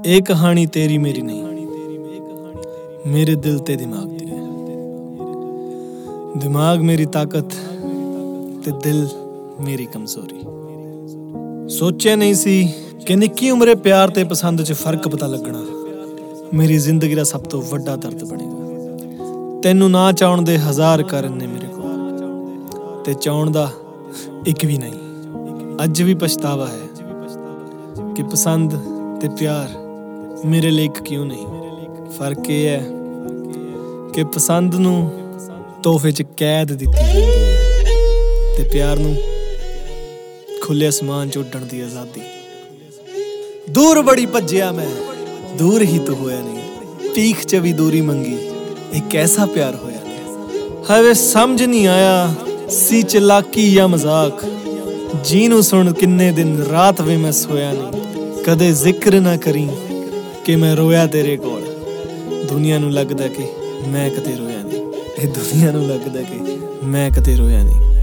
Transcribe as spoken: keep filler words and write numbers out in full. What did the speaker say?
ਇਹ ਕਹਾਣੀ ਤੇਰੀ ਮੇਰੀ ਨਹੀਂ, ਮੇਰੇ ਦਿਲ ਤੇ ਦਿਮਾਗ ਦੀ ਹੈ। ਦਿਮਾਗ ਮੇਰੀ ਤਾਕਤ ਤੇ ਦਿਲ ਮੇਰੀ ਕਮਜ਼ੋਰੀ। ਸੋਚਿਆ ਨਹੀਂ ਸੀ ਕਿ ਨਿੱਕੀ ਉਮਰੇ ਪਿਆਰ ਤੇ ਪਸੰਦ 'ਚ ਫਰਕ ਪਤਾ ਲੱਗਣਾ ਮੇਰੀ ਜ਼ਿੰਦਗੀ ਦਾ ਸਭ ਤੋਂ ਵੱਡਾ ਦਰਦ ਬਣੇਗਾ। ਤੈਨੂੰ ਨਾ ਚਾਹੁਣ ਦੇ ਹਜ਼ਾਰ ਕਾਰਨ ਨੇ ਮੇਰੇ ਕੋਲ, ਤੇ ਚਾਹੁਣ ਦਾ ਇੱਕ ਵੀ ਨਹੀਂ। ਅੱਜ ਵੀ ਪਛਤਾਵਾ ਹੈ ਕਿ ਪਸੰਦ ਤੇ ਪਿਆਰ ਮੇਰੇ ਲਈ ਇੱਕ ਕਿਉਂ ਨਹੀਂ। ਫਰਕ ਇਹ ਹੈ ਕਿ ਪਸੰਦ ਨੂੰ ਤੋਹਫੇ 'ਚ ਕੈਦ ਦਿੱਤੀ ਜਾਂਦੀ ਹੈ ਤੇ ਪਿਆਰ ਨੂੰ ਖੁੱਲ੍ਹੇ ਅਸਮਾਨ 'ਚ ਉੱਡਣ ਦੀ ਆਜ਼ਾਦੀ। ਦੂਰ ਬੜੀ ਭੱਜਿਆ ਮੈਂ, ਦੂਰ ਹੀ ਤੂੰ ਹੋਇਆ ਨਹੀਂ। ਭੀਖ 'ਚ ਵੀ ਦੂਰੀ ਮੰਗੀ, ਇਹ ਕੈਸਾ ਪਿਆਰ ਹੋਇਆ ਨਹੀਂ। ਹਾਏ ਸਮਝ ਨਹੀਂ ਆਇਆ ਸੀ ਚਲਾਕੀ ਜਾਂ ਮਜ਼ਾਕ। ਜੀ ਨੂੰ ਸੁਣ ਕਿੰਨੇ ਦਿਨ ਰਾਤ ਵੀ ਮੈਂ ਸੋਇਆ ਨਹੀਂ। ਕਦੇ ਜ਼ਿਕਰ ਨਾ ਕਰੀ ਕਿ ਮੈਂ ਰੋਇਆ ਤੇਰੇ ਕੋਲ। ਦੁਨੀਆ ਨੂੰ ਲੱਗਦਾ ਕਿ ਮੈਂ ਕਦੇ ਰੋਇਆ ਨਹੀਂ। ਇਹ ਦੁਨੀਆ ਨੂੰ ਲੱਗਦਾ ਕਿ ਮੈਂ ਕਦੇ ਰੋਇਆ ਨਹੀਂ।